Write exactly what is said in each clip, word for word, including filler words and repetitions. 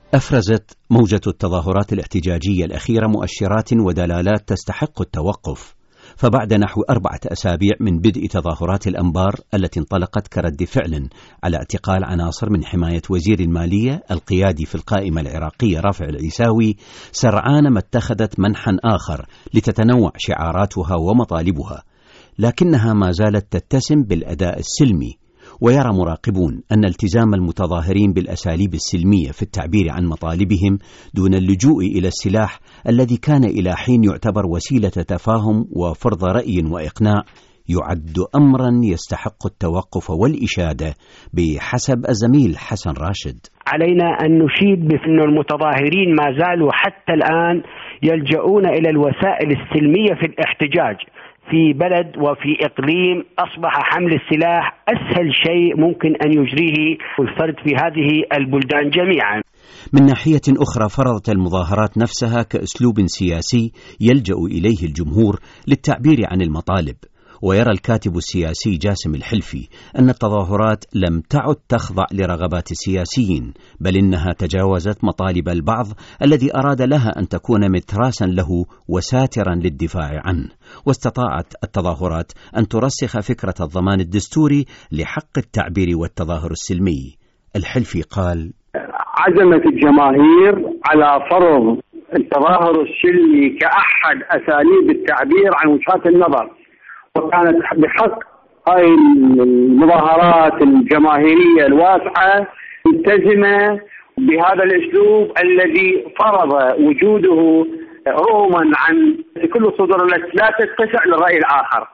أفرزت موجة التظاهرات الاحتجاجية الأخيرة مؤشرات ودلالات تستحق التوقف، فبعد نحو أربعة أسابيع من بدء تظاهرات الأنبار التي انطلقت كرد فعل على اعتقال عناصر من حماية وزير المالية القيادي في القائمة العراقية رافع العيساوي، سرعان ما اتخذت منحا آخر لتتنوع شعاراتها ومطالبها، لكنها ما زالت تتسم بالأداء السلمي. ويرى مراقبون أن التزام المتظاهرين بالأساليب السلمية في التعبير عن مطالبهم دون اللجوء إلى السلاح الذي كان إلى حين يعتبر وسيلة تفاهم وفرض رأي وإقناع يعد أمرا يستحق التوقف والإشادة بحسب الزميل حسن راشد. علينا أن نشيد بأن المتظاهرين ما زالوا حتى الآن يلجؤون إلى الوسائل السلمية في الاحتجاج. في بلد وفي إقليم أصبح حمل السلاح أسهل شيء ممكن أن يجريه الفرد في هذه البلدان جميعا. من ناحية أخرى، فرضت المظاهرات نفسها كأسلوب سياسي يلجأ إليه الجمهور للتعبير عن المطالب. ويرى الكاتب السياسي جاسم الحلفي أن التظاهرات لم تعد تخضع لرغبات السياسيين، بل إنها تجاوزت مطالب البعض الذي أراد لها أن تكون متراسا له وساترا للدفاع عنه. واستطاعت التظاهرات أن ترسخ فكرة الضمان الدستوري لحق التعبير والتظاهر السلمي. الحلفي قال: عزمت الجماهير على فرض التظاهر السلمي كأحد أساليب التعبير عن وجهات النظر، وكانت بحق هاي المظاهرات الجماهيرية الواسعة ملتزمة بهذا الأسلوب الذي فرض وجوده رغما عن كل الصدور التي لا تتسع للرأي الآخر.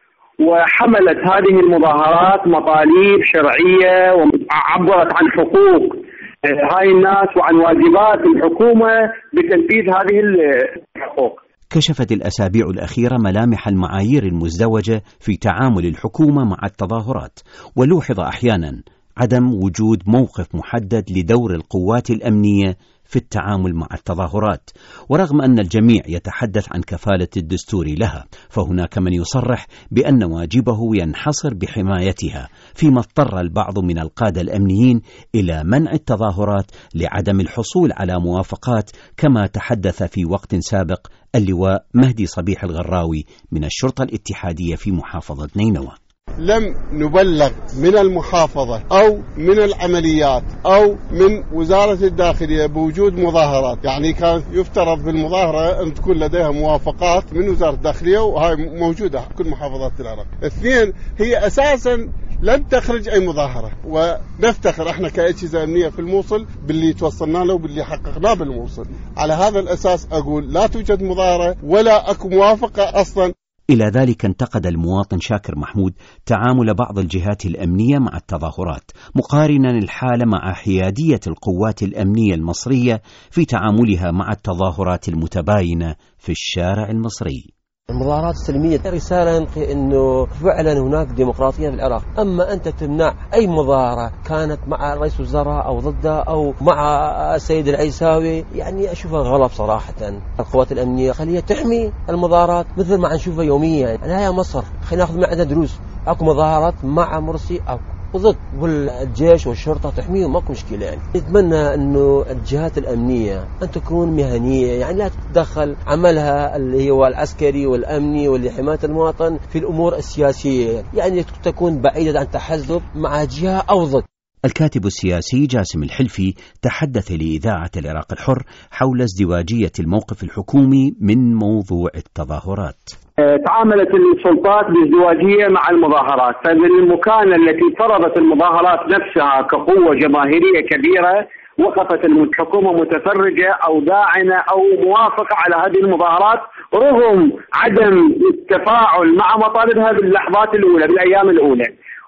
وحملت هذه المظاهرات مطالب شرعية وعبرت عن حقوق هاي الناس وعن واجبات الحكومة بتنفيذ هذه الحقوق. كشفت الأسابيع الأخيرة ملامح المعايير المزدوجة في تعامل الحكومة مع التظاهرات، ولوحظ أحيانا عدم وجود موقف محدد لدور القوات الأمنية في التعامل مع التظاهرات. ورغم أن الجميع يتحدث عن كفالة الدستور لها، فهناك من يصرح بأن واجبه ينحصر بحمايتها، فيما اضطر البعض من القادة الأمنيين إلى منع التظاهرات لعدم الحصول على موافقات، كما تحدث في وقت سابق اللواء مهدي صبيح الغراوي من الشرطة الاتحادية في محافظة نينوى. لم نبلغ من المحافظة أو من العمليات أو من وزارة الداخلية بوجود مظاهرات، يعني كان يفترض بالمظاهرة أن تكون لديها موافقات من وزارة الداخلية، وهاي موجودة في كل محافظات العراق. اثنين، هي أساسا لم تخرج أي مظاهرة، ونفتخر احنا كأجهزة أمنية في الموصل باللي توصلنا له وباللي حققناه بالموصل. على هذا الأساس أقول لا توجد مظاهرة ولا أكو موافقة أصلا. إلى ذلك انتقد المواطن شاكر محمود تعامل بعض الجهات الأمنية مع التظاهرات، مقارنا الحال مع حيادية القوات الأمنية المصرية في تعاملها مع التظاهرات المتباينة في الشارع المصري. المظاهرات السلمية رسالة ينقي أنه فعلا هناك ديمقراطية في العراق. أما أنت تمنع أي مظاهرة كانت مع رئيس الوزراء أو ضده أو مع السيد العيساوي، يعني أشوفها غلط صراحة. القوات الأمنية خليها تحمي المظاهرات مثل ما نشوفها يوميا. يعني هي مصر، خلينا ناخذ معنا دروس. أكو مظاهرات مع مرسي أو وضد، والجيش والشرطة تحميهم، ماكو مشكلة. يعني نتمنى أنه الجهات الأمنية أن تكون مهنية، يعني لا تتدخل عملها اللي هو العسكري والأمني واللي حماية المواطن في الأمور السياسية، يعني تكون بعيدة عن تحزب مع جهة أو ضد. الكاتب السياسي جاسم الحلفي تحدث لإذاعة العراق الحر حول ازدواجية الموقف الحكومي من موضوع التظاهرات. تعاملت السلطات بازدواجية مع المظاهرات، فبالمكان التي فرضت المظاهرات نفسها كقوة جماهيرية كبيرة، وقفت الحكومة متفرجة أو داعنة أو موافقة على هذه المظاهرات رغم عدم التفاعل مع مطالبها باللحظات الأولى بالأيام الأولى،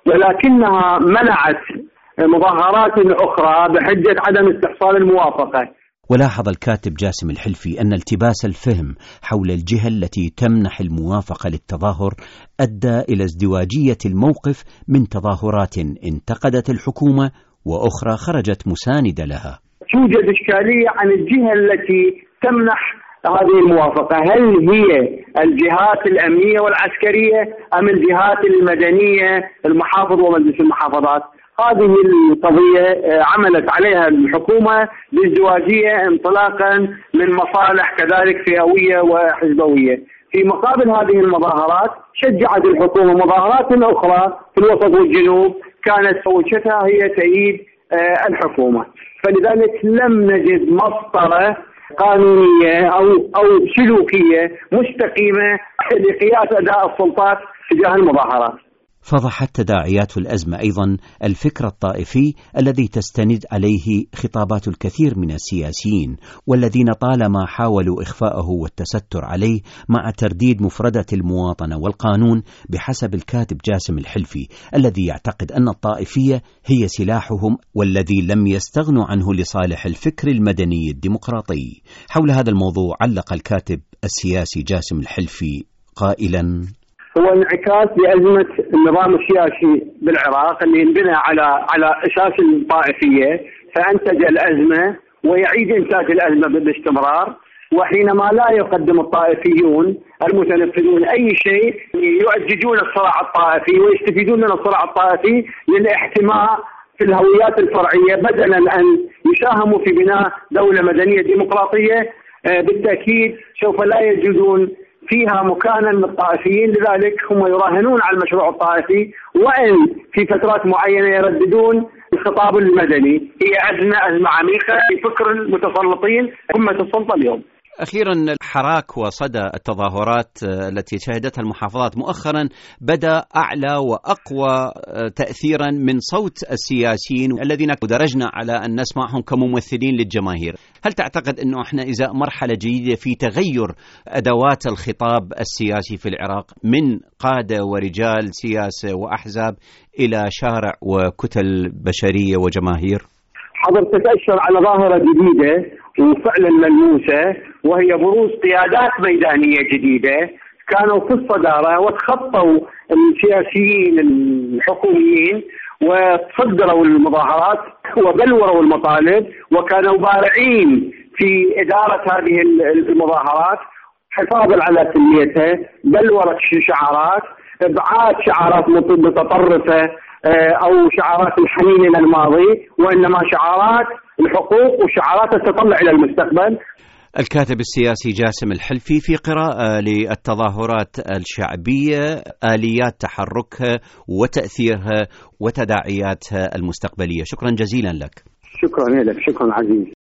ولكنها منعت مظاهرات أخرى بحجة عدم استحصال الموافقة. ولاحظ الكاتب جاسم الحلفي أن التباس الفهم حول الجهة التي تمنح الموافقة للتظاهر أدى إلى ازدواجية الموقف من تظاهرات انتقدت الحكومة وأخرى خرجت مساندة لها. توجد إشكالية عن الجهة التي تمنح هذه الموافقة، هل هي الجهات الأمنية والعسكرية أم الجهات المدنية المحافظ ومجلس المحافظات؟ هذه القضية عملت عليها الحكومة بازدواجية انطلاقا من مصالح كذلك فئوية وحزبوية. في مقابل هذه المظاهرات شجعت الحكومة مظاهرات أخرى في الوسط والجنوب كانت وجهتها هي تأييد الحكومة، فلذلك لم نجد مسطرة قانونية أو أو سلوكية مستقيمة لقياس أداء السلطات تجاه المظاهرات. فضحت تداعيات الأزمة أيضا الفكر الطائفي الذي تستند عليه خطابات الكثير من السياسيين، والذين طالما حاولوا إخفاءه والتستر عليه مع ترديد مفردة المواطنة والقانون بحسب الكاتب جاسم الحلفي، الذي يعتقد أن الطائفية هي سلاحهم والذي لم يستغنوا عنه لصالح الفكر المدني الديمقراطي. حول هذا الموضوع علق الكاتب السياسي جاسم الحلفي قائلا: هو انعكاس لأزمة النظام السياسي بالعراق اللي انبنى على على أساس الطائفية، فأنتج الأزمة ويعيد إنتاج الأزمة باستمرار. وحينما لا يقدم الطائفيون المتنفذون أي شيء يؤججون الصراع الطائفي ويستفيدون من الصراع الطائفي للاحتماء في الهويات الفرعية بدلا أن يساهموا في بناء دولة مدنية ديمقراطية. بالتأكيد سوف لا يجدون فيها مكانا للطائفيين، لذلك هم يراهنون على المشروع الطائفي، وإن في فترات معينة يرددون الخطاب المدني. هي أزمة أزمة عميقة في فكر المتسلطين قمة السلطة اليوم. أخيرا، الحراك وصدى التظاهرات التي شهدتها المحافظات مؤخرا بدأ أعلى وأقوى تأثيرا من صوت السياسيين الذين درجنا على أن نسمعهم كممثلين للجماهير. هل تعتقد أنه احنا إذا مرحلة جديدة في تغير أدوات الخطاب السياسي في العراق من قادة ورجال سياسة وأحزاب إلى شارع وكتل بشرية وجماهير؟ حضرتك أشر على ظاهرة جديدة وفعلا ملموسة، وهي بروز قيادات ميدانية جديدة كانوا في الصدارة وتخطوا السياسيين الحكوميين وتصدروا المظاهرات وبلوروا المطالب، وكانوا بارعين في إدارة هذه المظاهرات حفاظا على سلميتها، بلورة شعارات، إبعاد شعارات متطرفة أو شعارات الحنين إلى الماضي، وإنما شعارات الحقوق وشعارات التطلع إلى المستقبل. الكاتب السياسي جاسم الحلفي في قراءة للتظاهرات الشعبية، آليات تحركها وتأثيرها وتداعياتها المستقبلية. شكرا جزيلا لك. شكرا لك، شكرا عزيز.